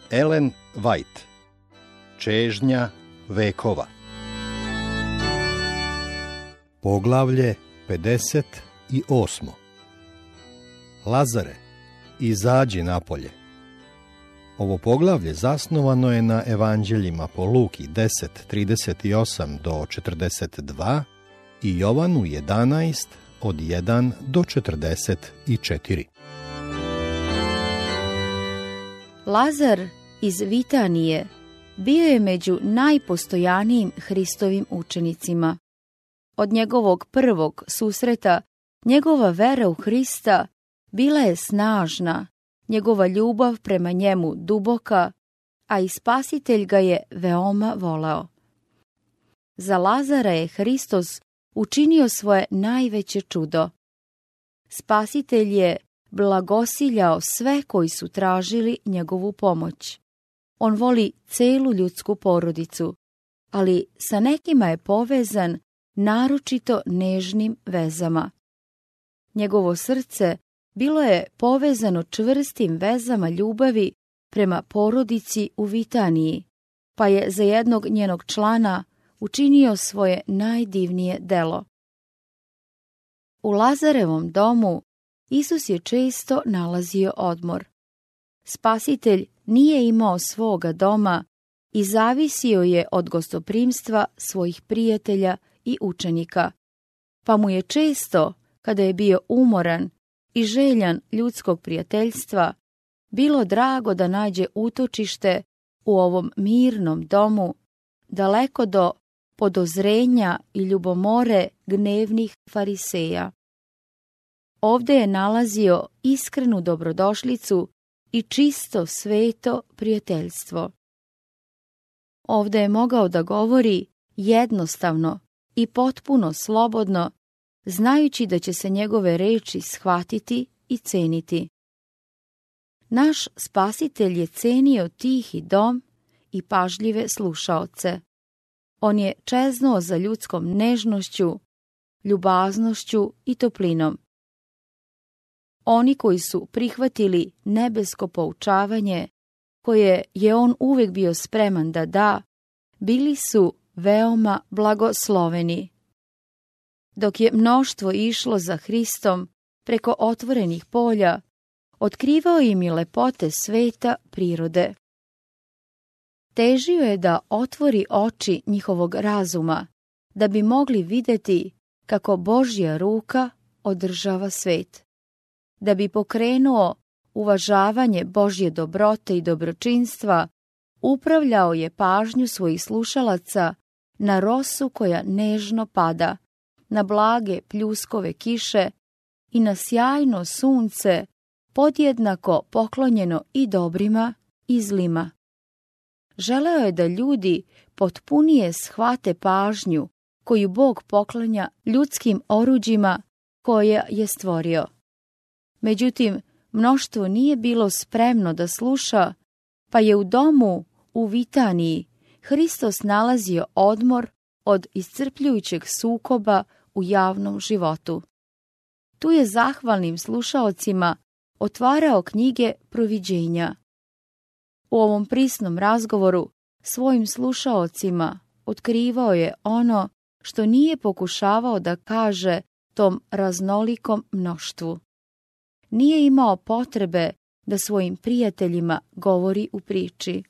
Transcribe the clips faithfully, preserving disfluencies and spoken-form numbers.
Ellen White. Čežnja vekova. Poglavlje pedeset osam. Lazare, izađi napolje. Ovo poglavlje zasnovano je na evanđeljima po Luki deset trideset osam do četrdeset dva i Jovanu jedanaest od jedan do četrdeset četiri. Lazar iz Vitanije bio je među najpostojanijim Hristovim učenicima. Od njegovog prvog susreta, njegova vera u Hrista bila je snažna, njegova ljubav prema njemu duboka, a i Spasitelj ga je veoma voleo. Za Lazara je Hristos učinio svoje najveće čudo. Spasitelj je blagosiljao sve koji su tražili njegovu pomoć. On voli celu ljudsku porodicu, ali sa nekima je povezan naročito nežnim vezama. Njegovo srce bilo je povezano čvrstim vezama ljubavi prema porodici u Vitaniji, pa je za jednog njenog člana učinio svoje najdivnije delo. U Lazarevom domu Isus je često nalazio odmor. Spasitelj nije imao svoga doma i zavisio je od gostoprimstva svojih prijatelja i učenika, pa mu je često, kada je bio umoran i željan ljudskog prijateljstva, bilo drago da nađe utočište u ovom mirnom domu, daleko do podozrenja i ljubomore gnevnih fariseja. Ovde je nalazio iskrenu dobrodošlicu i čisto sveto prijateljstvo. Ovde je mogao da govori jednostavno i potpuno slobodno, znajući da će se njegove reči shvatiti i ceniti. Naš Spasitelj je cenio tihi dom i pažljive slušaoce. On je čeznuo za ljudskom nežnošću, ljubaznošću i toplinom. Oni koji su prihvatili nebesko poučavanje, koje je on uvek bio spreman da da, bili su veoma blagosloveni. Dok je mnoštvo išlo za Hristom preko otvorenih polja, otkrivao im je lepote sveta prirode. Težio je da otvori oči njihovog razuma, da bi mogli videti kako Božja ruka održava svet. Da bi pokrenuo uvažavanje Božje dobrote i dobročinstva, upravljao je pažnju svojih slušalaca na rosu koja nežno pada, na blage pljuskove kiše i na sjajno sunce, podjednako poklonjeno i dobrima i zlima. Želeo je da ljudi potpunije shvate pažnju koju Bog poklanja ljudskim oruđima koja je stvorio. Međutim, mnoštvo nije bilo spremno da sluša, pa je u domu u Vitaniji Hristos nalazio odmor od iscrpljujućeg sukoba u javnom životu. Tu je zahvalnim slušaocima otvarao knjige proviđenja. U ovom prisnom razgovoru svojim slušaocima otkrivao je ono što nije pokušavao da kaže tom raznolikom mnoštvu. Nije imao potrebe da svojim prijateljima govori u priči.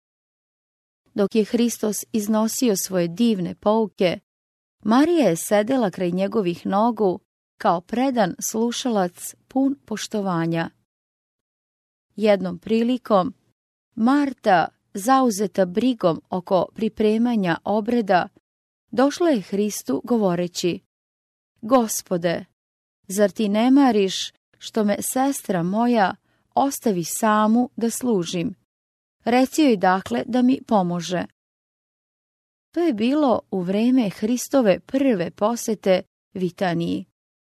Dok je Hristos iznosio svoje divne pouke, Marija je sedela kraj njegovih nogu kao predan slušalac pun poštovanja. Jednom prilikom, Marta, zauzeta brigom oko pripremanja obreda, došla je Hristu govoreći: Gospode, zar ti ne mariš što me sestra moja ostavi samu da služim? Reci joj dakle da mi pomože. To je bilo u vreme Hristove prve posete Vitaniji.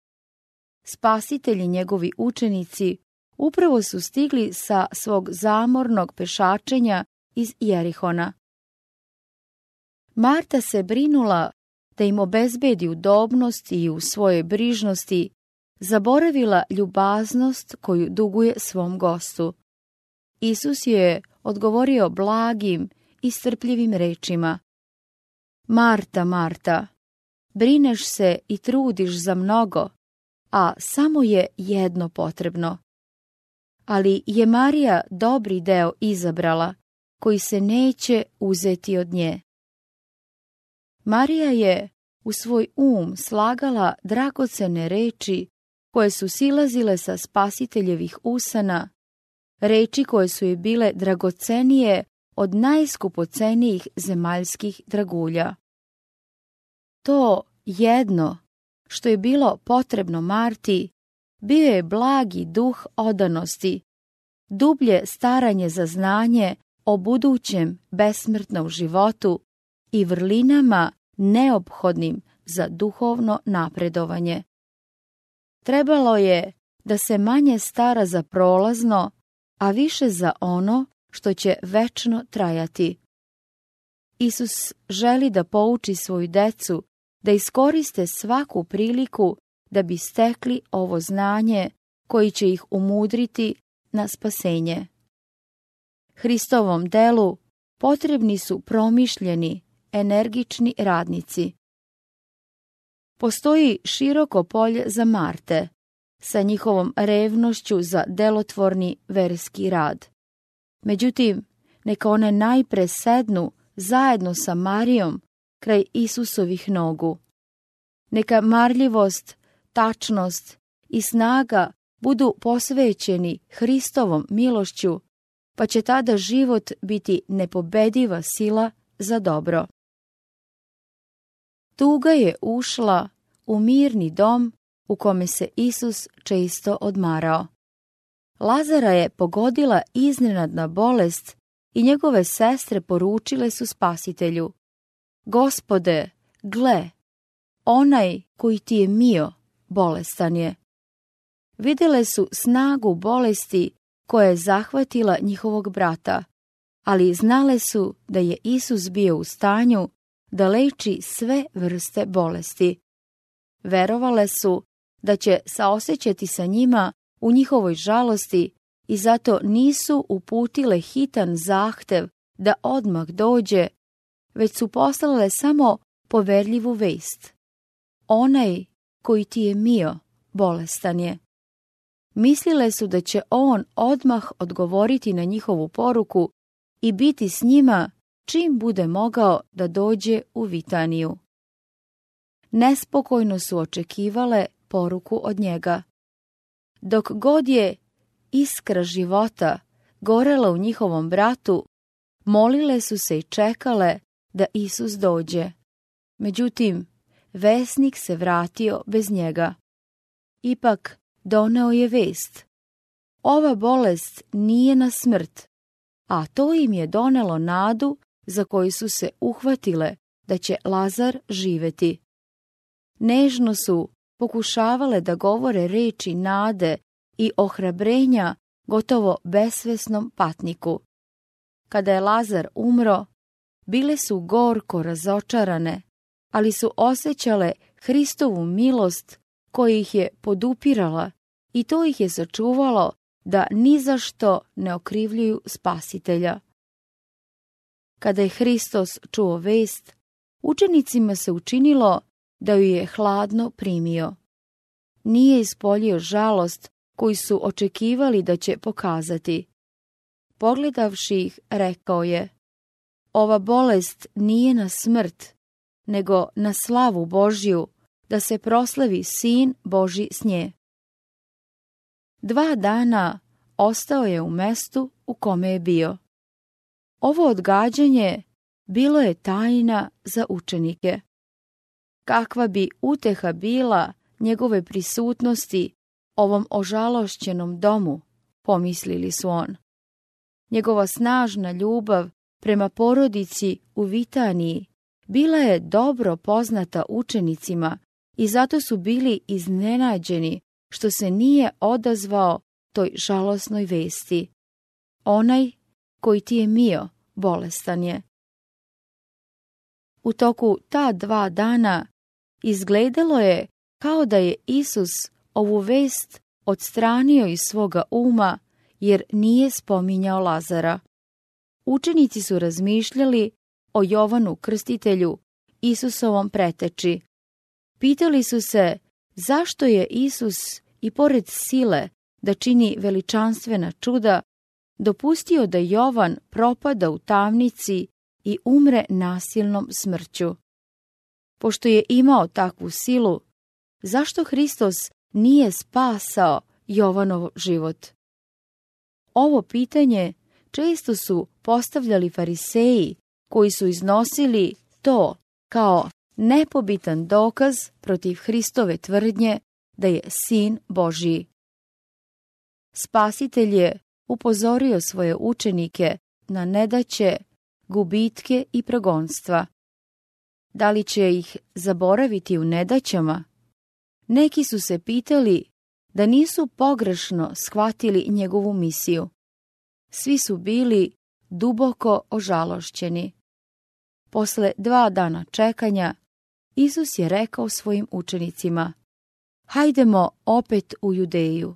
Spasitelji njegovi učenici upravo su stigli sa svog zamornog pešačenja iz Jerihona. Marta se brinula da im obezbedi udobnost i u svojoj brižnosti zaboravila ljubaznost koju duguje svom gostu. Isus je odgovorio blagim i strpljivim rečima: Marta, Marta, brineš se i trudiš za mnogo, a samo je jedno potrebno. Ali je Marija dobri deo izabrala, koji se neće uzeti od nje. Marija je u svoj um slagala dragocene reči koje su silazile sa Spasiteljevih usana, reči koje su joj bile dragocenije od najskupocenijih zemaljskih dragulja. To jedno što je bilo potrebno Marti bio je blagi duh odanosti, dublje staranje za znanje o budućem besmrtnom životu i vrlinama neophodnim za duhovno napredovanje. Trebalo je da se manje stara za prolazno, a više za ono što će večno trajati. Isus želi da pouči svoju decu da iskoriste svaku priliku da bi stekli ovo znanje koji će ih umudriti na spasenje. Hristovom delu potrebni su promišljeni, energični radnici. Postoji široko polje za Marte, sa njihovom revnošću za delotvorni verski rad. Međutim, neka one najpre sednu zajedno sa Marijom kraj Isusovih nogu. Neka marljivost, tačnost i snaga budu posvećeni Hristovom milošću, pa će tada život biti nepobediva sila za dobro. Tuga je ušla u mirni dom u kome se Isus često odmarao. Lazara je pogodila iznenadna bolest i njegove sestre poručile su Spasitelju: Gospode, gle, onaj koji ti je mio, bolestan je. Vidjele su snagu bolesti koja je zahvatila njihovog brata, ali znale su da je Isus bio u stanju da leči sve vrste bolesti. Verovale su da će saosećati sa njima u njihovoj žalosti i zato nisu uputile hitan zahtev da odmah dođe, već su poslale samo poverljivu vest: onaj koji ti je mio, bolestan je. Mislile su da će on odmah odgovoriti na njihovu poruku i biti s njima čim bude mogao da dođe u Vitaniju. Nespokojno su očekivale poruku od njega. Dok god je iskra života gorela u njihovom bratu, molile su se i čekale da Isus dođe. Međutim, vesnik se vratio bez njega. Ipak doneo je vest: ova bolest nije na smrt, a to im je donelo nadu za koju su se uhvatile da će Lazar živeti. Nežno su pokušavale da govore reči nade i ohrabrenja gotovo besvesnom patniku. Kada je Lazar umro, bile su gorko razočarane, ali su osjećale Hristovu milost koja ih je podupirala i to ih je sačuvalo da ni za što ne okrivljuju Spasitelja. Kada je Hristos čuo vest, učenicima se učinilo da ju je hladno primio. Nije ispoljio žalost koju su očekivali da će pokazati. Pogledavši ih, rekao je: ova bolest nije na smrt, nego na slavu Božju, da se proslavi Sin Božji s nje. Dva dana ostao je u mestu u kome je bio. Ovo odgađanje bilo je tajna za učenike. Kakva bi uteha bila njegove prisutnosti ovom ožalošćenom domu, pomislili su on. Njegova snažna ljubav prema porodici u Vitaniji bila je dobro poznata učenicima i zato su bili iznenađeni što se nije odazvao toj žalosnoj vesti: onaj koji ti je mio, bolestan je. U toku ta dva dana izgledalo je kao da je Isus ovu vest odstranio iz svoga uma, jer nije spominjao Lazara. učenici su razmišljali o Jovanu Krstitelju, Isusovom preteči. Pitali su se zašto je Isus i pored sile da čini veličanstvena čuda, dopustio da Jovan propada u tamnici i umre nasilnom smrću. Pošto je imao takvu silu, zašto Hristos nije spasao Jovanov život? Ovo pitanje često su postavljali fariseji koji su iznosili to kao nepobitan dokaz protiv Hristove tvrdnje da je Sin Božji. Spasitelj je upozorio svoje učenike na nedaće, gubitke i progonstva. Da li će ih zaboraviti u nedaćama? Neki su se pitali da nisu pogrešno shvatili njegovu misiju. Svi su bili duboko ožalošćeni. Posle dva dana čekanja, Isus je rekao svojim učenicima: hajdemo opet u Judeju.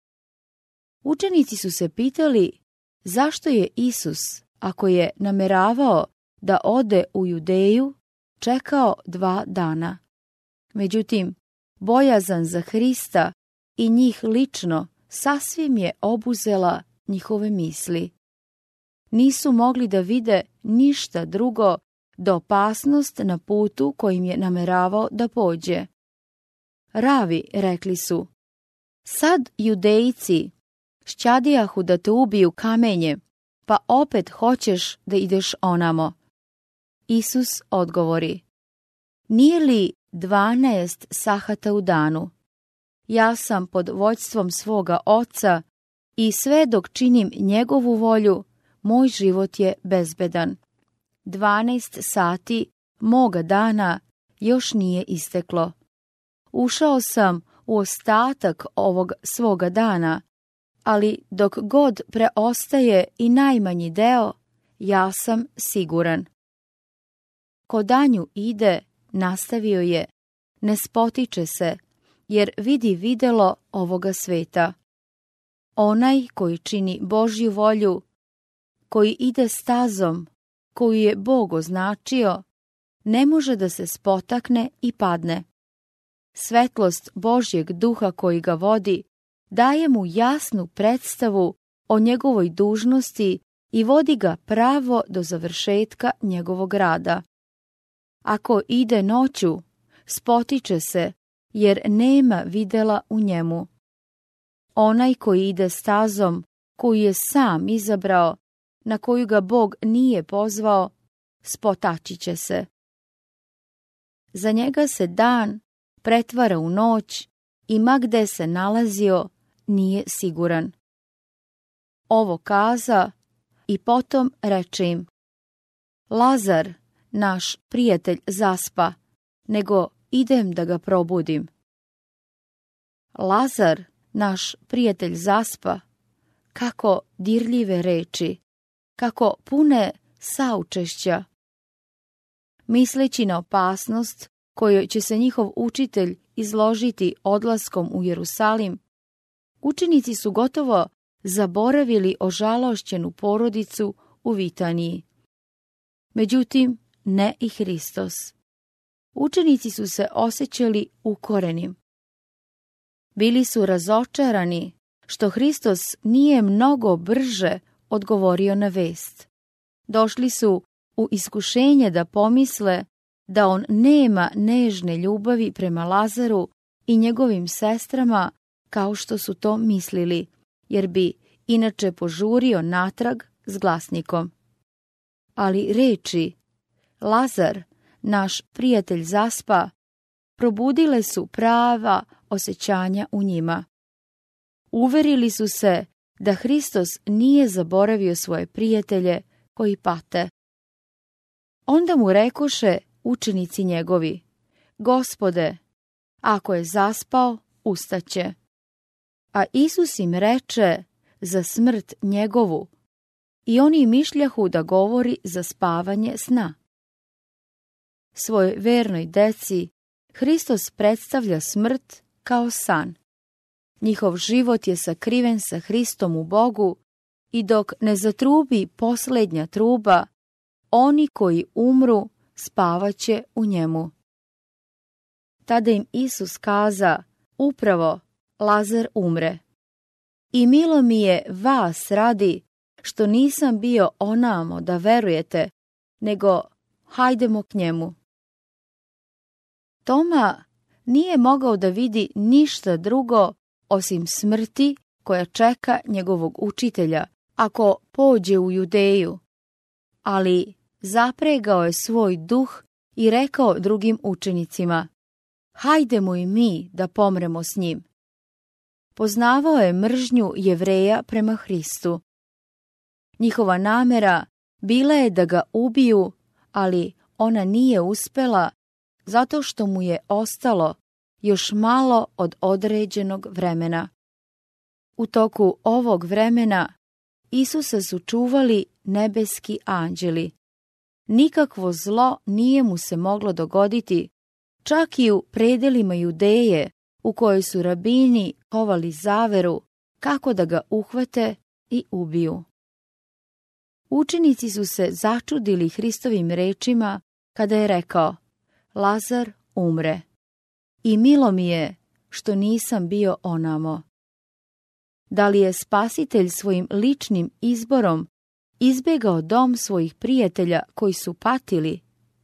Učenici su se pitali zašto je Isus, ako je nameravao da ode u Judeju, čekao dva dana. Međutim, bojazan za Hrista i njih lično sasvim je obuzela njihove misli. Nisu mogli da vide ništa drugo do opasnost na putu kojim je nameravao da pođe. Ravi, rekli su, sad Judejci šćadijahu da te ubiju kamenje, pa opet hoćeš da ideš onamo. Isus odgovori: nije li dvanaest sahata u danu? Ja sam pod vođstvom svoga oca i sve dok činim njegovu volju, moj život je bezbedan. Dvanaest sati moga dana još nije isteklo. Ušao sam u ostatak ovog svoga dana, ali dok god preostaje i najmanji deo, ja sam siguran. Ko danju ide, nastavio je, ne spotiče se, jer vidi videlo ovoga sveta. Onaj koji čini Božju volju, koji ide stazom koju je Bog označio, ne može da se spotakne i padne. Svetlost Božjeg duha koji ga vodi daje mu jasnu predstavu o njegovoj dužnosti i vodi ga pravo do završetka njegovog rada. Ako ide noću, spotiče se, jer nema videla u njemu. Onaj koji ide stazom koju je sam izabrao, na koju ga Bog nije pozvao, spotaći će se. Za njega se dan pretvara u noć i ma gde se nalazio, nije siguran. Ovo kaza i potom reče im: Lazar, naš prijatelj, zaspa, nego idem da ga probudim. Lazar, naš prijatelj, zaspa, kako dirljive reči, kako pune saučešća. Misleći na opasnost kojoj će se njihov učitelj izložiti odlaskom u Jerusalim, učenici su gotovo zaboravili ožalošćenu porodicu u Vitaniji. Međutim, ne i Hristos. Učenici su se osjećali ukorenim. Bili su razočarani što Hristos nije mnogo brže odgovorio na vest. Došli su u iskušenje da pomisle da on nema nežne ljubavi prema Lazaru i njegovim sestrama kao što su to mislili, jer bi inače požurio natrag s glasnikom. Ali reči Lazar, naš prijatelj, zaspa, probudile su prava osjećanja u njima. Uverili su se da Hristos nije zaboravio svoje prijatelje koji pate. Onda mu rekoše učenici njegovi: Gospode, ako je zaspao, ustaće. A Isus im reče za smrt njegovu, i oni mišljahu da govori za spavanje sna. Svojoj vernoj deci Hristos predstavlja smrt kao san. Njihov život je sakriven sa Hristom u Bogu i dok ne zatrubi posljednja truba, oni koji umru spavaće u njemu. Tada im Isus kaza, upravo Lazar umre. I milo mi je vas radi, što nisam bio onamo da verujete, nego hajdemo k njemu. Toma nije mogao da vidi ništa drugo osim smrti koja čeka njegovog učitelja ako pođe u Judeju, ali zapregao je svoj duh i rekao drugim učenicima, hajdemo i mi da pomremo s njim. Poznavao je mržnju Jevreja prema Hristu. Njihova namera bila je da ga ubiju, ali ona nije uspela zato što mu je ostalo još malo od određenog vremena. U toku ovog vremena Isusa su čuvali nebeski anđeli. Nikakvo zlo nije mu se moglo dogoditi, čak i u predelima Judeje, u kojoj su rabini kovali zaveru kako da ga uhvate i ubiju. Učenici su se začudili Hristovim rečima kada je rekao, Lazar umre. I milo mi je što nisam bio onamo. Da li je Spasitelj svojim ličnim izborom izbjegao dom svojih prijatelja koji su patili?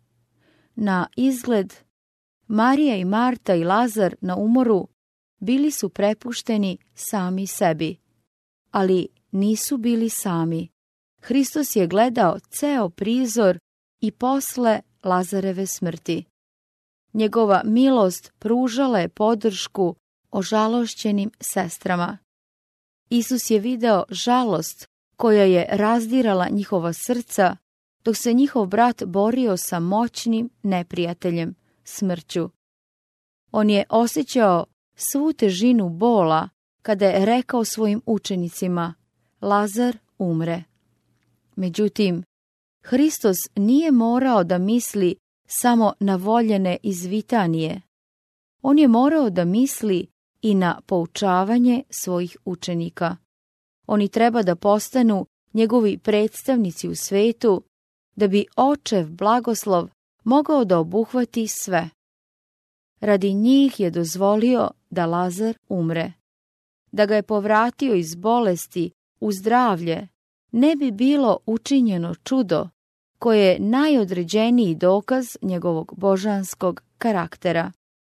Na izgled, Marija i Marta i Lazar na umoru bili su prepušteni sami sebi, ali nisu bili sami. Hristos je gledao ceo prizor i posle Lazareve smrti. Njegova milost pružala je podršku ožalošćenim sestrama. Isus je video žalost koja je razdirala njihova srca, dok se njihov brat borio sa moćnim neprijateljem, smrću. On je osjećao svu težinu bola kada je rekao svojim učenicima, Lazar umre. Međutim, Hristos nije morao da misli samo na voljene iz Vitanije. On je morao da misli i na poučavanje svojih učenika. Oni treba da postanu njegovi predstavnici u svetu, da bi očev blagoslov mogao da obuhvati sve. Radi njih je dozvolio da Lazar umre. Da ga je povratio iz bolesti u zdravlje, ne bi bilo učinjeno čudo koje je najodređeniji dokaz njegovog božanskog karaktera.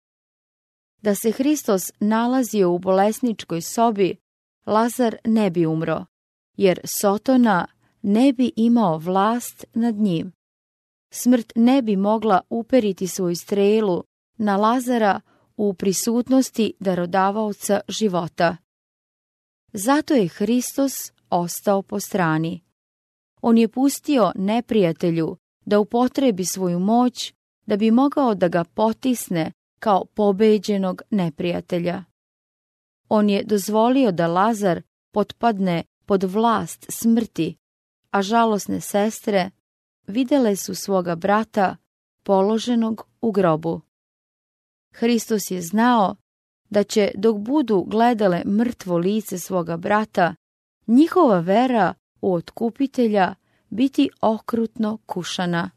Da se Hristos nalazio u bolesničkoj sobi, Lazar ne bi umro, jer Sotona ne bi imao vlast nad njim. Smrt ne bi mogla uperiti svoju strelu na Lazara u prisutnosti darodavaoca života. Zato je Hristos ostao po strani. On je pustio neprijatelju da upotrebi svoju moć da bi mogao da ga potisne kao pobeđenog neprijatelja. On je dozvolio da Lazar potpadne pod vlast smrti, a žalosne sestre videle su svoga brata položenog u grobu. Hristos je znao da će, dok budu gledale mrtvo lice svoga brata, njihova vera u otkupitelja biti okrutno kušana.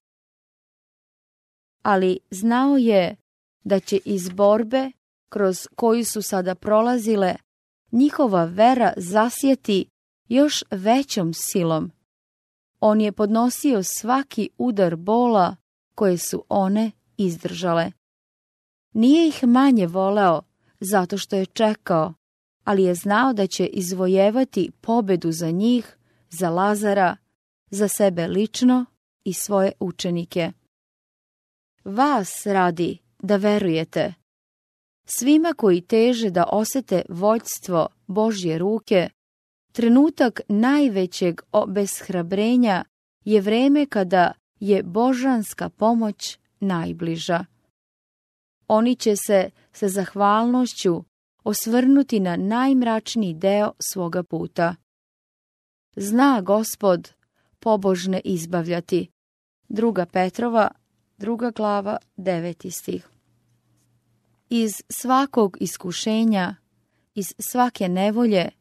Ali znao je da će iz borbe kroz koju su sada prolazile njihova vera zasjeti još većom silom. On je podnosio svaki udar bola koje su one izdržale. Nije ih manje voleo zato što je čekao, ali je znao da će izvojevati pobedu za njih, za Lazara, za sebe lično i svoje učenike. Vas radi da verujete. Svima koji teže da osete vođstvo Božje ruke, trenutak najvećeg obeshrabrenja je vreme kada je božanska pomoć najbliža. Oni će se sa zahvalnošću osvrnuti na najmračniji deo svoga puta. Zna Gospod pobožne izbavljati. Druga Petrova, druga glava, deveti stih. Iz svakog iskušenja, iz svake nevolje,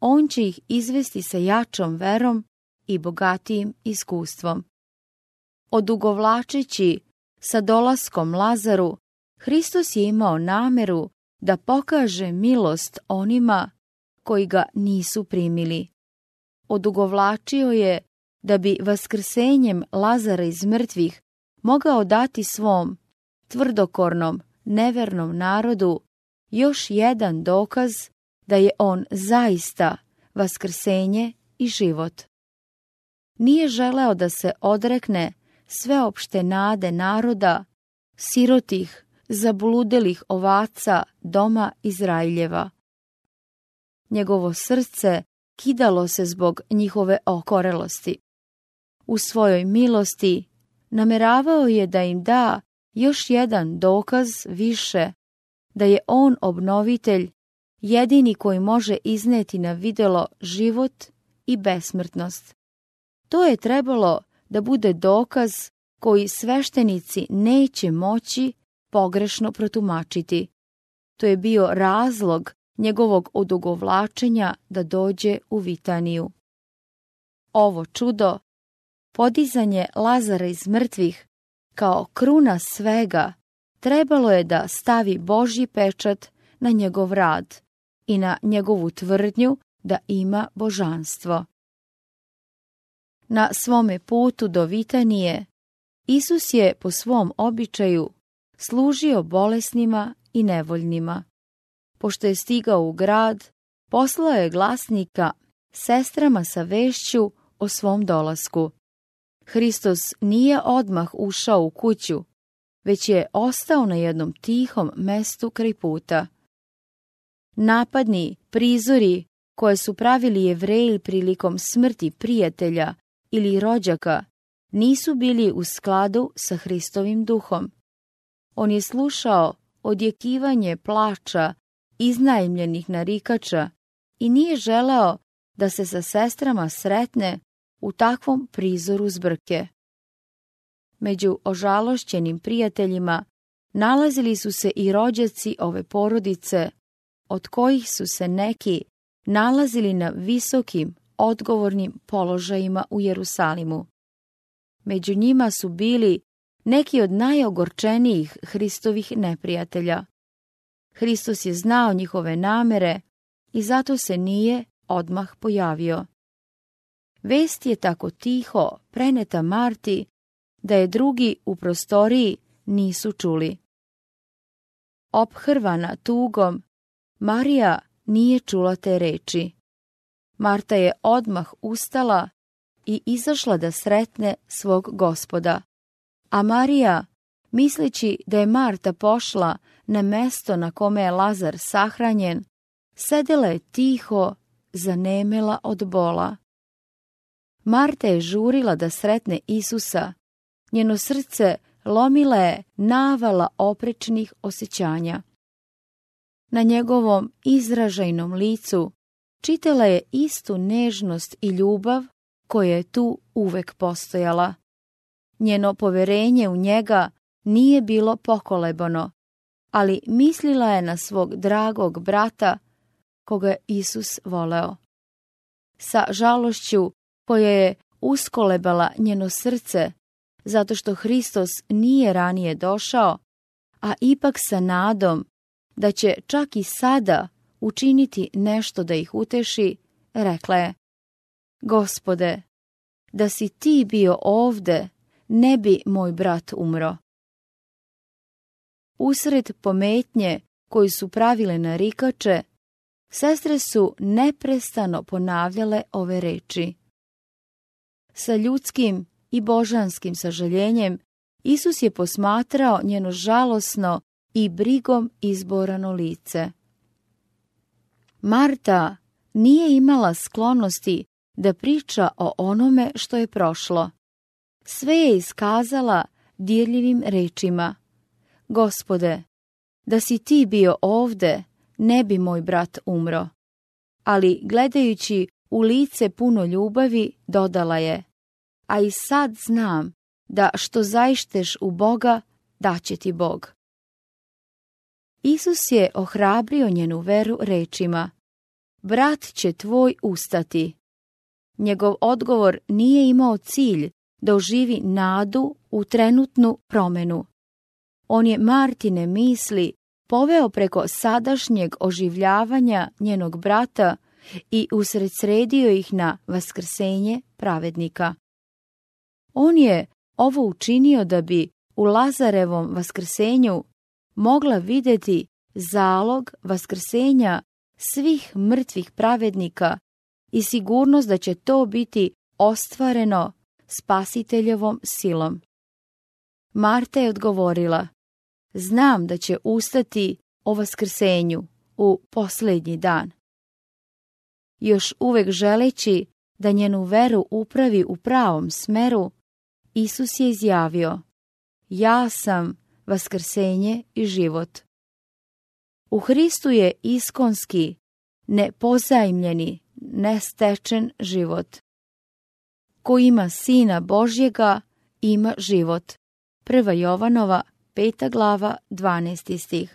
on će ih izvesti sa jačom verom i bogatijim iskustvom. Odugovlačeći sa dolaskom Lazaru, Hristos je imao nameru da pokaže milost onima koji ga nisu primili. Odugovlačio je da bi vaskrsenjem Lazara iz mrtvih mogao dati svom tvrdokornom, nevernom narodu još jedan dokaz da je on zaista vaskrsenje i život. Nije želeo da se odrekne sveopšte nade naroda, sirotih, zabludelih ovaca doma Izraeljeva. Njegovo srce kidalo se zbog njihove okorelosti. U svojoj milosti nameravao je da im da još jedan dokaz više da je on obnovitelj, jedini koji može izneti na videlo život i besmrtnost. To je trebalo da bude dokaz koji sveštenici neće moći pogrešno protumačiti. To je bio razlog njegovog odugovlačenja da dođe u Vitaniju. Ovo čudo, podizanje Lazara iz mrtvih, kao kruna svega, trebalo je da stavi Božji pečat na njegov rad i na njegovu tvrdnju da ima božanstvo. Na svome putu do Vitanije, Isus je po svom običaju služio bolesnima i nevoljnima. Pošto je stigao u grad, poslao je glasnika sestrama sa vešću o svom dolasku. Hristos nije odmah ušao u kuću, već je ostao na jednom tihom mestu kraj puta. Napadni prizori koje su pravili Jevreji prilikom smrti prijatelja ili rođaka nisu bili u skladu sa Hristovim duhom. On je slušao odjekivanje plača iznajmljenih narikača i nije želeo da se sa sestrama sretne u takvom prizoru zbrke. Među ožalošćenim prijateljima nalazili su se i rođaci ove porodice, od kojih su se neki nalazili na visokim, odgovornim položajima u Jerusalimu. Među njima su bili neki od najogorčenijih Hristovih neprijatelja. Hristos je znao njihove namere i zato se nije odmah pojavio. Vest je tako tiho preneta Marti da je drugi u prostoriji nisu čuli. Ophrvana tugom, Marija nije čula te reči. Marta je odmah ustala i izašla da sretne svog Gospoda, a Marija, misleći da je Marta pošla na mesto na kome je Lazar sahranjen, sedela je tiho, zanemela od bola. Marta je žurila da sretne Isusa, njeno srce lomila je navala oprečnih osjećanja. Na njegovom izražajnom licu čitala je istu nežnost i ljubav koja je tu uvek postojala. Njeno poverenje u njega nije bilo pokolebano, ali mislila je na svog dragog brata, koga je Isus voleo. Sa žalošću koja je uskolebala njeno srce, zato što Hristos nije ranije došao, a ipak sa nadom da će čak i sada učiniti nešto da ih uteši, rekla je: Gospode, da si ti bio ovde, ne bi moj brat umro. Usred pometnje koju su pravile narikače, sestre su neprestano ponavljale ove reči. Sa ljudskim i božanskim sažaljenjem Isus je posmatrao njeno žalosno i brigom izborano lice. Marta nije imala sklonosti da priča o onome što je prošlo. Sve je iskazala dirljivim rečima: Gospode, da si ti bio ovde, ne bi moj brat umro. Ali gledajući u lice puno ljubavi, dodala je: a i sad znam da što zaišteš u Boga, daće ti Bog. Isus je ohrabrio njenu veru rečima: brat će tvoj ustati. Njegov odgovor nije imao cilj da oživi nadu u trenutnu promjenu. On je Martine misli poveo preko sadašnjeg oživljavanja njenog brata i usredsredio ih na vaskrsenje pravednika. On je ovo učinio da bi u Lazarevom vaskrsenju mogla vidjeti zalog vaskrsenja svih mrtvih pravednika i sigurnost da će to biti ostvareno Spasiteljevom silom. Marta je odgovorila: znam da će ustati o vaskrsenju u posljednji dan. Još uvek želeći da njenu veru upravi u pravom smeru, Isus je izjavio: ja sam vaskrsenje i život. U Hristu je iskonski, nepozajmljeni, nestečen život. Ko ima Sina Božjega, ima život. Prva Jovanova, peta glava, dvanaesti stih.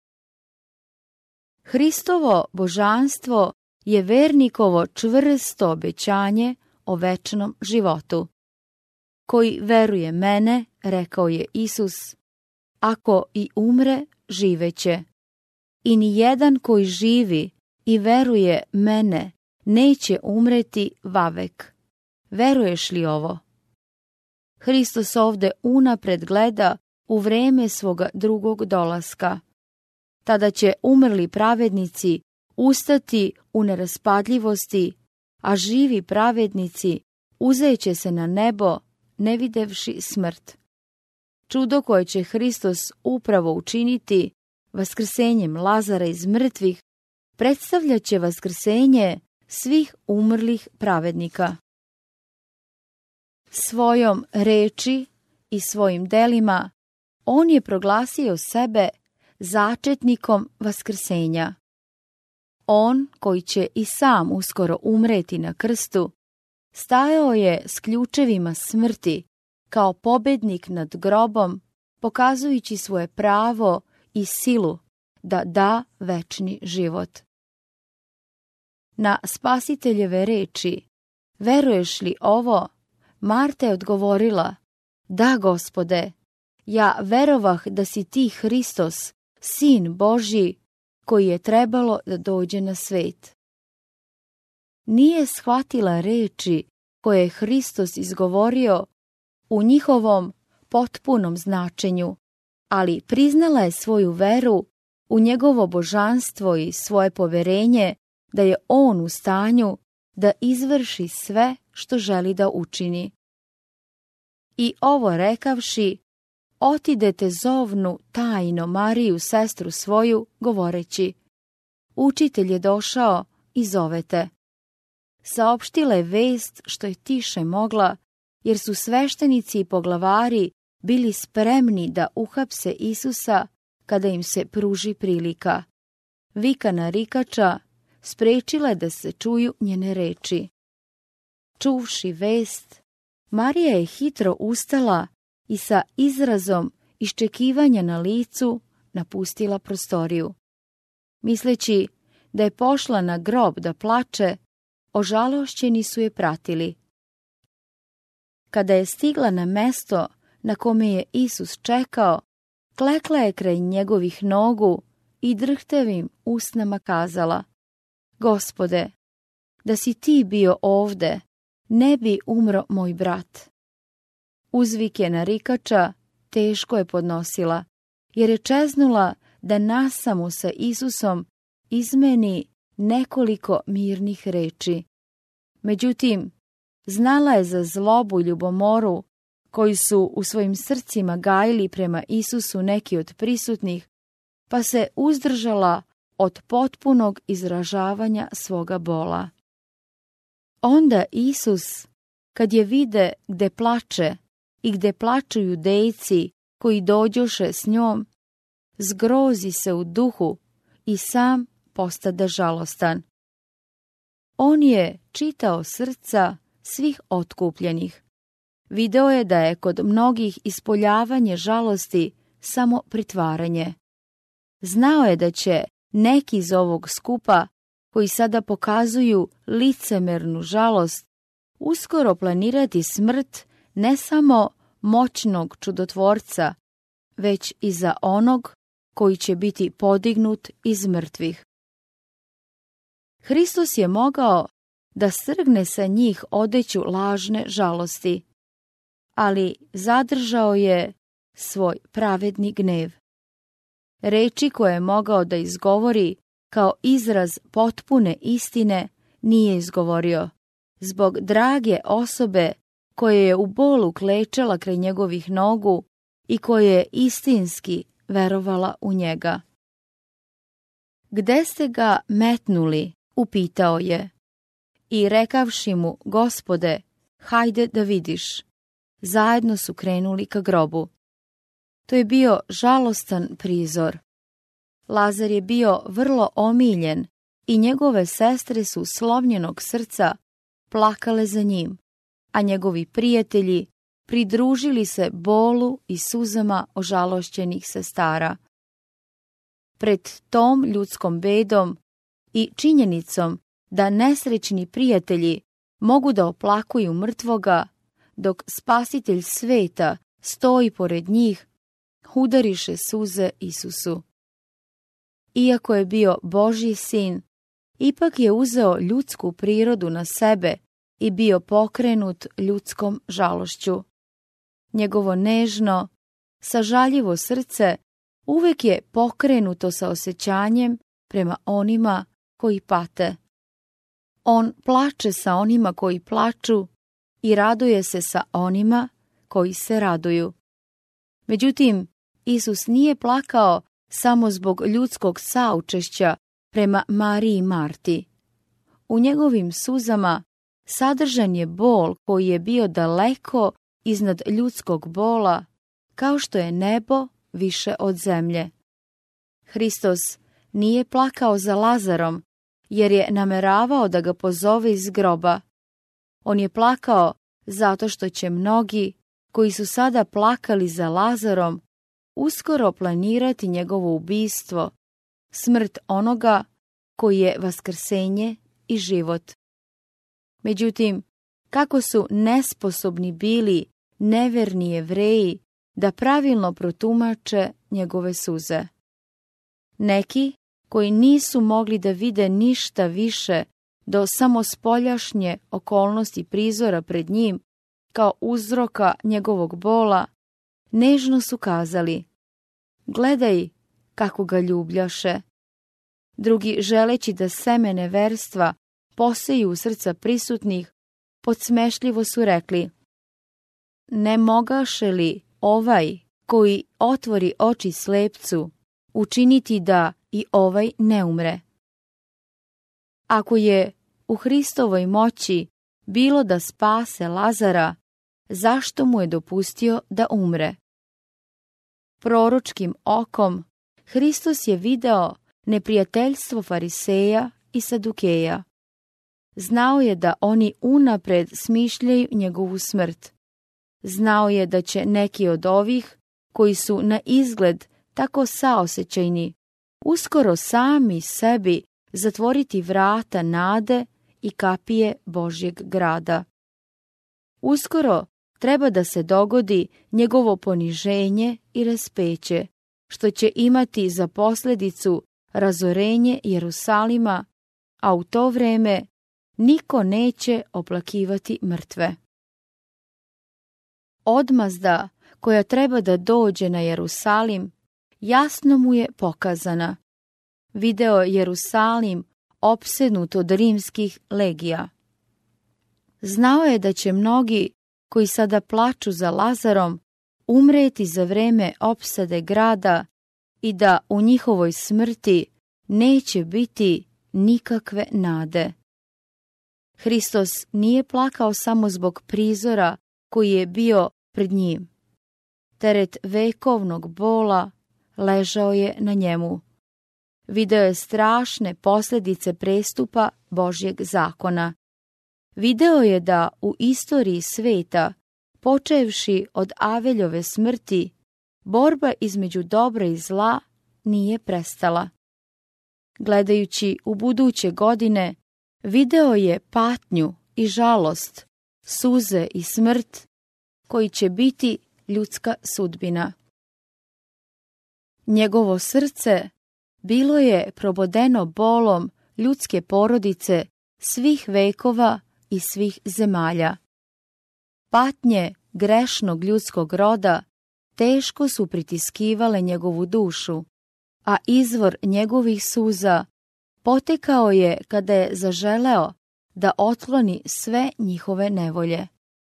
Hristovo božanstvo je vernikovo čvrsto obećanje o večnom životu. Koji veruje mene, rekao je Isus, ako i umre, živeće. I ni jedan koji živi i veruje mene neće umreti vavek. Veruješ li ovo? Hristos ovde unapred gleda u vreme svoga drugog dolaska. Tada će umrli pravednici ustati u neraspadljivosti, a živi pravednici uzeće se na nebo, ne videvši smrt. Čudo koje će Hristos upravo učiniti, vaskrsenjem Lazara iz mrtvih, predstavljat će vaskrsenje svih umrlih pravednika. Svojom reči i svojim delima on je proglasio sebe začetnikom vaskrsenja. On, koji će i sam uskoro umreti na krstu, stajao je s ključevima smrti kao pobednik nad grobom, pokazujući svoje pravo i silu da da večni život. Na Spasiteljeve reči: veruješ li ovo? Marta je odgovorila: da, Gospode, ja verovah da si ti Hristos, Sin Božji, koji je trebalo da dođe na svet. Nije shvatila reči koje je Hristos izgovorio u njihovom potpunom značenju, ali priznala je svoju veru u njegovo božanstvo i svoje poverenje da je on u stanju da izvrši sve što želi da učini. I ovo rekavši, otidete zovnu tajno Mariju, sestru svoju, govoreći: učitelj je došao i zovete. Saopštila je vest što je tiše mogla, jer su sveštenici i poglavari bili spremni da uhapse Isusa kada im se pruži prilika. Vika narikača sprečila je da se čuju njene reči. Čuvši vest, Marija je hitro ustala i sa izrazom iščekivanja na licu napustila prostoriju. Misleći da je pošla na grob da plače, ožalošćeni su je pratili. Kada je stigla na mesto na kome je Isus čekao, klekla je kraj njegovih nogu i drhtavim usnama kazala: Gospode, da si ti bio ovde, ne bi umro moj brat. Uzvike narikača teško je podnosila, jer je čeznula da nasamo sa Isusom izmeni nekoliko mirnih reči. Međutim, znala je za zlobu i ljubomoru koji su u svojim srcima gajili prema Isusu neki od prisutnih, pa se uzdržala od potpunog izražavanja svoga bola. Onda Isus, kad je vide gde plače i gde plaču judejci koji dođoše s njom, zgrozi se u duhu i sam postade žalostan. On je čitao srca svih otkupljenih. Video je da je kod mnogih ispoljavanje žalosti samo pritvaranje. Znao je da će neki iz ovog skupa, koji sada pokazuju licemernu žalost, uskoro planirati smrt ne samo moćnog čudotvorca, već i za onog koji će biti podignut iz mrtvih. Hristos je mogao da strgne sa njih odeću lažne žalosti, ali zadržao je svoj pravedni gnev. Reči koje je mogao da izgovori kao izraz potpune istine nije izgovorio, zbog drage osobe koja je u bolu klečala kraj njegovih nogu i koja je istinski verovala u njega. Gde ste ga metnuli? Upitao je. I rekavši mu, Gospode, hajde da vidiš. Zajedno su krenuli ka grobu. To je bio žalostan prizor. Lazar je bio vrlo omiljen i njegove sestre su slomljenog srca plakale za njim, a njegovi prijatelji pridružili se bolu i suzama ožalošćenih sestara. Pred tom ljudskom bedom i činjenicom da nesrećni prijatelji mogu da oplakuju mrtvoga, dok Spasitelj sveta stoji pored njih, udariše suze Isusu. Iako je bio Božji sin, ipak je uzeo ljudsku prirodu na sebe i bio pokrenut ljudskom žalošću. Njegovo nežno, sažaljivo srce uvek je pokrenuto sa osjećanjem prema onima koji pate. On plače sa onima koji plaču i raduje se sa onima koji se raduju. Međutim, Isus nije plakao samo zbog ljudskog saučešća prema Mariji i Marti. U njegovim suzama sadržan je bol koji je bio daleko iznad ljudskog bola, kao što je nebo više od zemlje. Hristos nije plakao za Lazarom, jer je nameravao da ga pozove iz groba. On je plakao zato što će mnogi, koji su sada plakali za Lazarom, uskoro planirati njegovo ubistvo, smrt onoga koji je vaskrsenje i život. Međutim, kako su nesposobni bili neverni Jevreji da pravilno protumače njegove suze. Neki, koji nisu mogli da vide ništa više do samo spoljašnje okolnosti prizora pred njim, kao uzroka njegovog bola, nežno su kazali: gledaj kako ga ljubljaše. Drugi, želeći da seme neverstva poseju u srca prisutnih, podsmešljivo su rekli: ne mogaše li ovaj koji otvori oči slepcu učiniti da i ovaj ne umre? Ako je u Hristovoj moći bilo da spase Lazara, zašto mu je dopustio da umre? Proročkim okom Hristos je video neprijateljstvo Fariseja i Sadukeja. Znao je da oni unapred smišljaju njegovu smrt. Znao je da će neki od ovih, koji su na izgled tako saosećajni, uskoro sami sebi zatvoriti vrata nade i kapije Božjeg grada. Uskoro treba da se dogodi njegovo poniženje i raspeće, što će imati za posljedicu razorenje Jerusalima, a u to vreme niko neće oplakivati mrtve. Odmazda koja treba da dođe na Jerusalim jasno mu je pokazana. Video Jerusalim opsednut od rimskih legija. Znao je da će mnogi koji sada plaču za Lazarom umreti za vreme opsade grada i da u njihovoj smrti neće biti nikakve nade. Hristos nije plakao samo zbog prizora koji je bio pred njim. Teret vekovnog bola ležao je na njemu. Video je strašne posljedice prestupa Božjeg zakona. Video je da u istoriji sveta, počevši od Aveljove smrti, borba između dobra i zla nije prestala. Gledajući u buduće godine, video je patnju i žalost, suze i smrt, koji će biti ljudska sudbina. Njegovo srce bilo je probodeno bolom ljudske porodice svih vekova i svih zemalja. Patnje grešnog ljudskog roda teško su pritiskivale njegovu dušu, a izvor njegovih suza potekao je kada je zaželeo da otkloni sve njihove nevolje.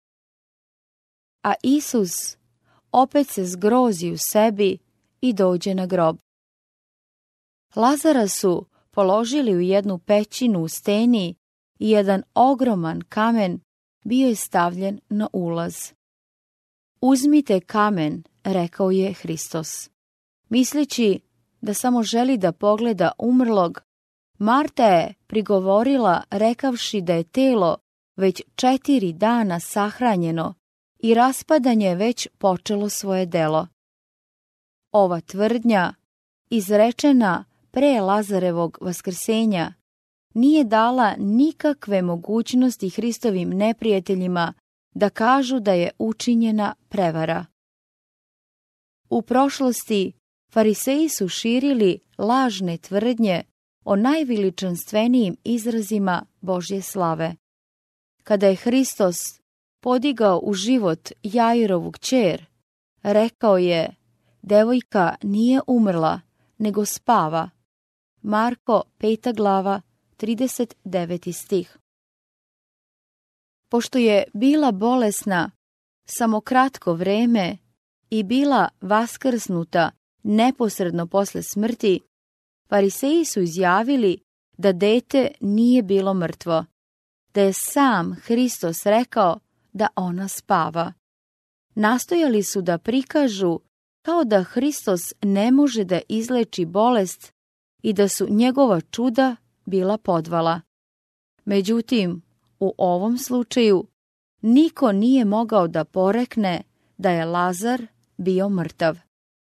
A Isus opet se zgrozi u sebi i dođe na grob. Lazara su položili u jednu pećinu u steni i jedan ogroman kamen bio je stavljen na ulaz. Uzmite kamen, rekao je Hristos. Misleći da samo želi da pogleda umrlog, Marta je prigovorila rekavši da je telo već četiri dana sahranjeno i raspadanje je već počelo svoje delo. Ova tvrdnja, izrečena pre Lazarevog vaskrsenja, nije dala nikakve mogućnosti Hristovim neprijateljima da kažu da je učinjena prevara. U prošlosti Fariseji su širili lažne tvrdnje o najveličanstvenijim izrazima Božje slave. Kada je Hristos podigao u život Jairovu kćer, rekao je: devojka nije umrla, nego spava. Marko peta glava, trideset deveti stih. Pošto je bila bolesna samo kratko vreme i bila vaskrsnuta neposredno posle smrti, Fariseji su izjavili da dete nije bilo mrtvo, da je sam Hristos rekao da ona spava. Nastojali su da prikažu kao da Hristos ne može da izleči bolest i da su njegova čuda bila podvala. Međutim, u ovom slučaju niko nije mogao da porekne da je Lazar bio mrtav.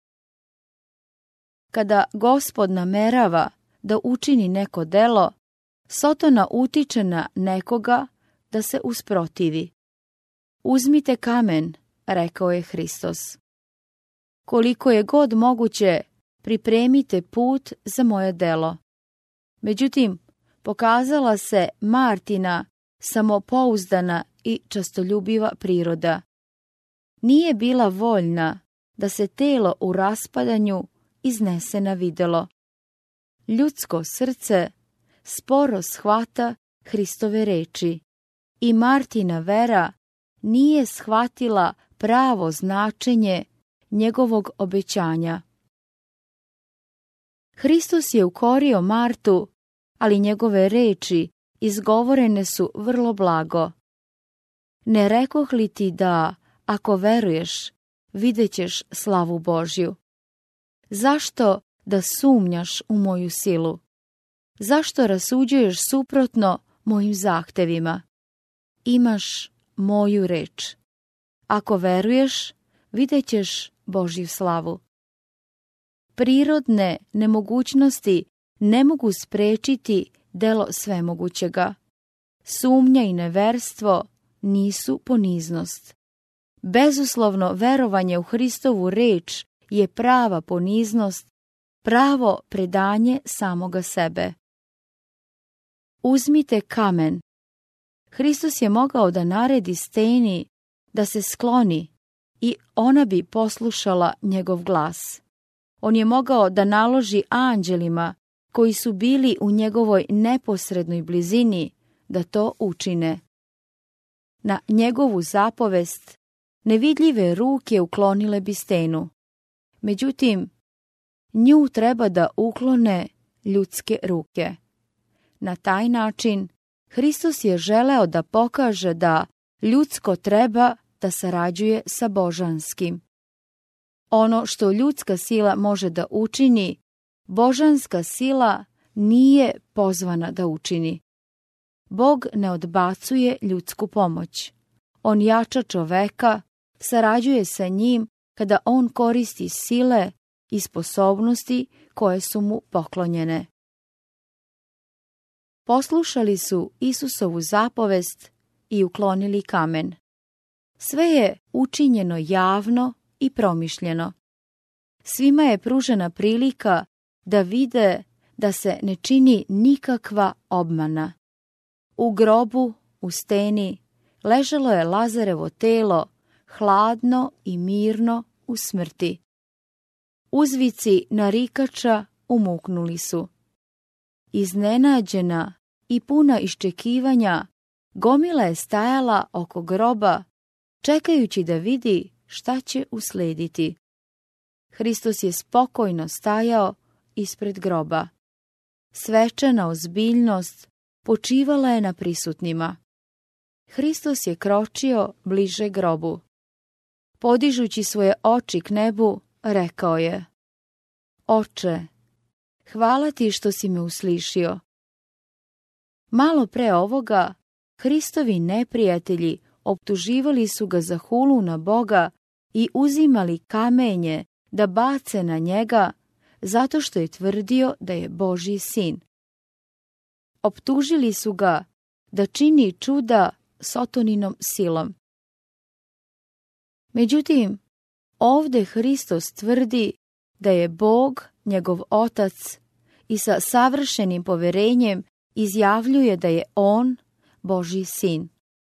Kada Gospod namerava da učini neko delo, Sotona utiče na nekoga da se usprotivi. Uzmite kamen, rekao je Hristos. Koliko je god moguće, pripremite put za moje delo. Međutim, pokazala se Martina samopouzdana i častoljubiva priroda. Nije bila voljna da se telo u raspadanju iznese na videlo. Ljudsko srce sporo shvata Hristove reči i Martina vera nije shvatila pravo značenje njegovog obećanja. Hristos je ukorio Martu, ali njegove reči izgovorene su vrlo blago. Ne rekoh li ti da, ako veruješ, vidjet ćeš slavu Božju? Zašto da sumnjaš u moju silu? Zašto rasuđuješ suprotno mojim zahtevima? Imaš moju reč. Ako veruješ, vidjet ćeš Božju slavu. Prirodne nemogućnosti ne mogu sprečiti delo svemogućega. Sumnja i neverstvo nisu poniznost. Bezuslovno verovanje u Hristovu reč je prava poniznost, pravo predanje samoga sebe. Uzmite kamen. Hristos je mogao da naredi steni da se skloni i ona bi poslušala njegov glas. On je mogao da naloži anđelima koji su bili u njegovoj neposrednoj blizini da to učine. Na njegovu zapovest nevidljive ruke uklonile bi stenu. Međutim, nju treba da uklone ljudske ruke. Na taj način Hristos je želeo da pokaže da ljudsko treba da sarađuje sa božanskim. Ono što ljudska sila može da učini, božanska sila nije pozvana da učini. Bog ne odbacuje ljudsku pomoć. On jača čoveka, sarađuje sa njim kada on koristi sile i sposobnosti koje su mu poklonjene. poslušali su Isusovu zapovest i uklonili kamen. Sve je učinjeno javno i promišljeno. Svima je pružena prilika da vide da se ne čini nikakva obmana. U grobu, u steni, ležalo je Lazarevo telo, hladno i mirno u smrti. Uzvici narikača umuknuli su. Iznenađena i puna iščekivanja, gomila je stajala oko groba, čekajući da vidi šta će uslediti. Hristos je spokojno stajao ispred groba. Svečana ozbiljnost počivala je na prisutnima. Hristos je kročio bliže grobu. Podižući svoje oči k nebu, rekao je: Oče, hvala ti što si me uslišio. Malo pre ovoga, Hristovi neprijatelji optuživali su ga za hulu na Boga i uzimali kamenje da bace na njega zato što je tvrdio da je Božji sin. Optužili su ga da čini čuda Sotoninom silom. Međutim, ovde Hristos tvrdi da je Bog njegov otac i sa savršenim poverenjem izjavljuje da je on Božji sin.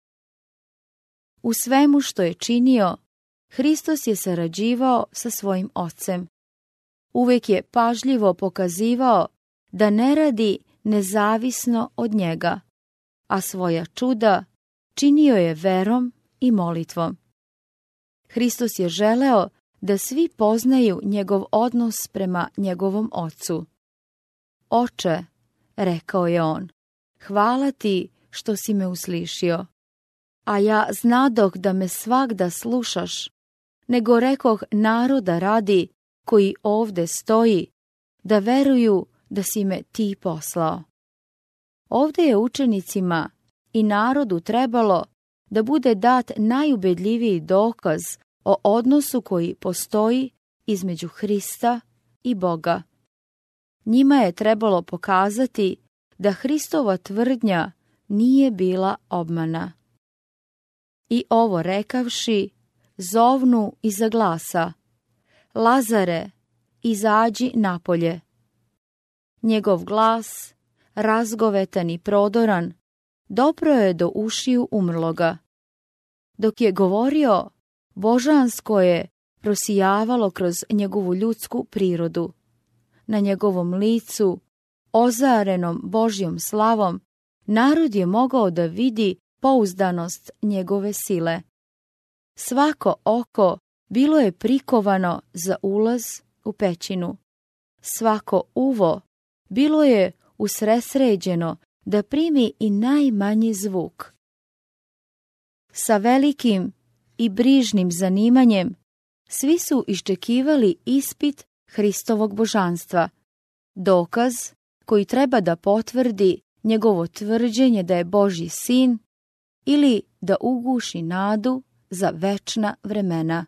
U svemu što je činio, Hristos je sarađivao sa svojim ocem. Uvek je pažljivo pokazivao da ne radi nezavisno od njega, a svoja čuda činio je verom i molitvom. Hristos je želeo da svi poznaju njegov odnos prema njegovom ocu. Oče, rekao je on, hvala ti što si me uslišio. A ja znadoh da me svagda slušaš, nego rekoh naroda radi koji ovde stoji, da veruju da si me ti poslao. Ovde je učenicima i narodu trebalo da bude dat najubedljiviji dokaz o odnosu koji postoji između Hrista i Boga. Njima je trebalo pokazati da Hristova tvrdnja nije bila obmana. I ovo rekavši, zovnu iza glasa: Lazare, izađi napolje. Njegov glas, razgovetan i prodoran, dopro je do ušiju umrloga. Dok je govorio, božansko je prosijavalo kroz njegovu ljudsku prirodu. Na njegovom licu, ozarenom Božjom slavom, narod je mogao da vidi pouzdanost njegove sile. Svako oko bilo je prikovano za ulaz u pećinu. Svako uvo bilo je usresređeno da primi i najmanji zvuk. Sa velikim i brižnim zanimanjem svi su iščekivali ispit Hristovog božanstva, dokaz koji treba da potvrdi njegovo tvrđenje da je Božji sin ili da uguši nadu za večna vremena.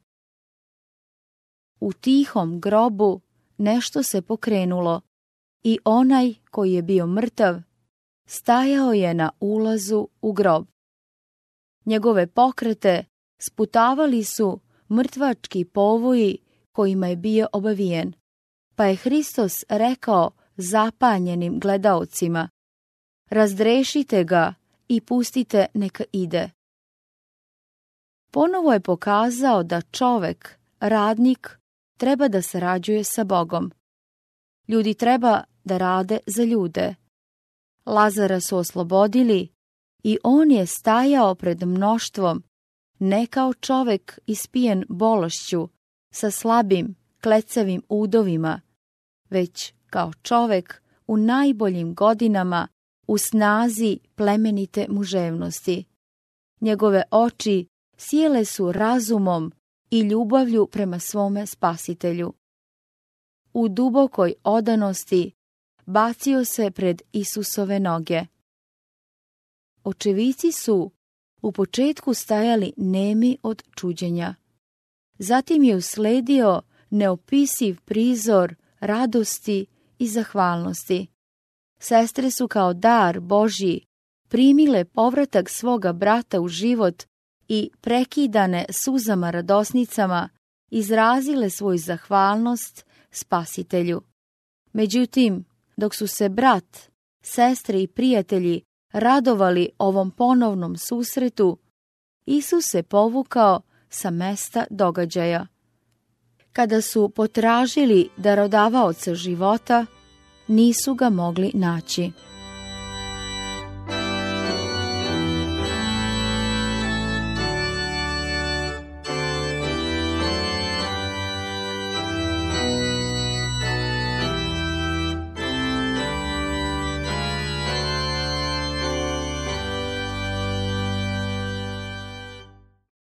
U tihom grobu nešto se pokrenulo i onaj koji je bio mrtav stajao je na ulazu u grob. Njegove pokrete sputavali su mrtvački povoji kojima je bio obavijen, pa je Hristos rekao zapanjenim gledaocima: razdrešite ga i pustite neka ide. Ponovo je pokazao da čovek, radnik, treba da sarađuje sa Bogom. Ljudi treba da rade za ljude. Lazara su oslobodili i on je stajao pred mnoštvom, ne kao čovek ispijen bolešću, sa slabim, klecavim udovima, već kao čovek u najboljim godinama, u snazi plemenite muževnosti. Njegove oči sijele su razumom i ljubavlju prema svome Spasitelju. U dubokoj odanosti bacio se pred Isusove noge. Očevici su u početku stajali nemi od čuđenja. Zatim je usledio neopisiv prizor radosti i zahvalnosti. Sestre su kao dar Božji primile povratak svoga brata u život i prekidane suzama radosnicama izrazile svoju zahvalnost Spasitelju. Međutim, dok su se brat, sestre i prijatelji radovali ovom ponovnom susretu, Isus se povukao sa mesta događaja. Kada su potražili darodavaoca života, nisu ga mogli naći.